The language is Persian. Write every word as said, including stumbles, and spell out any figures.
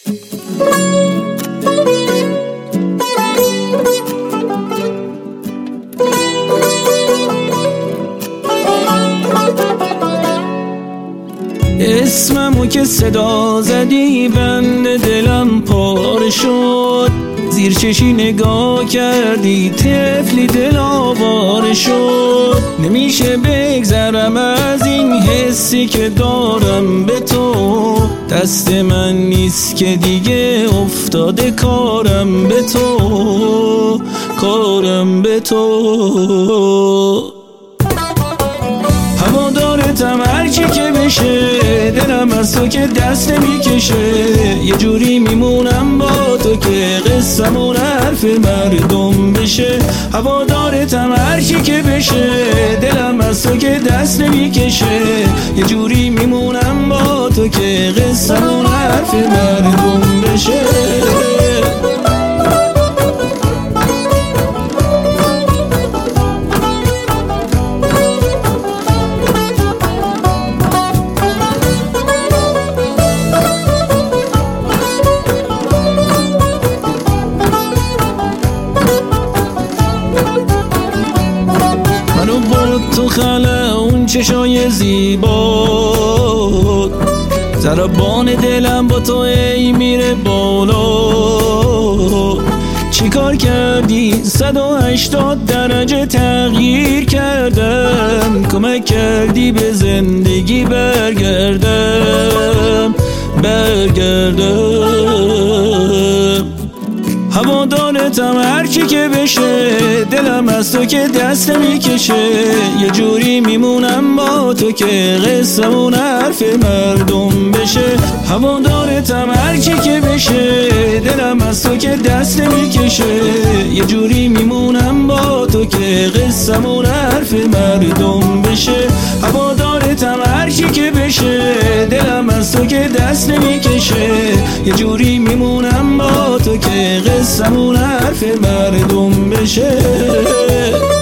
اسممو که صدا زدی بند دلم پاره شد، زیر چشی نگاه کردی طفلی دل آواره شد. نمیشه بگذرم از این حسی که دارم به تو، دست من نیست که دیگه افتاده کارم به تو، کارم به تو. هوادارتم هرچی که بشه، دلم از تو که دست نمیکشه. یه جوری میمونم با تو که قصه‌مون حرف مردم بشه. هوادارتم هرچی که بشه، دلم از تو که دست نمیکشه. یه جوری میمونم با تو که قصه‌مون حرف مردم بشه. تو خاله اون چشای زیبا، ضربان دلم با تو ای میره بالا. چی کار کردی صد و هشتاد درجه تغییر کردم، کمک کردی به زندگی برگردم برگردم. هوادارتم هرچی که بشه، دلم از تو که دست نمیکشه. یه جوری میمونم با تو که قصه‌مون حرف مردم بشه. هوادارتم هرچی که بشه، دلم از تو که دست نمیکشه. یه جوری میمونم با تو که قصه‌مون حرف مردم بشه. هوادارتم هرچی که بشه، دلم از تو که دست نمیکشه. یه جوری میمونم با تو که قصه‌مون حرف مردم بشه.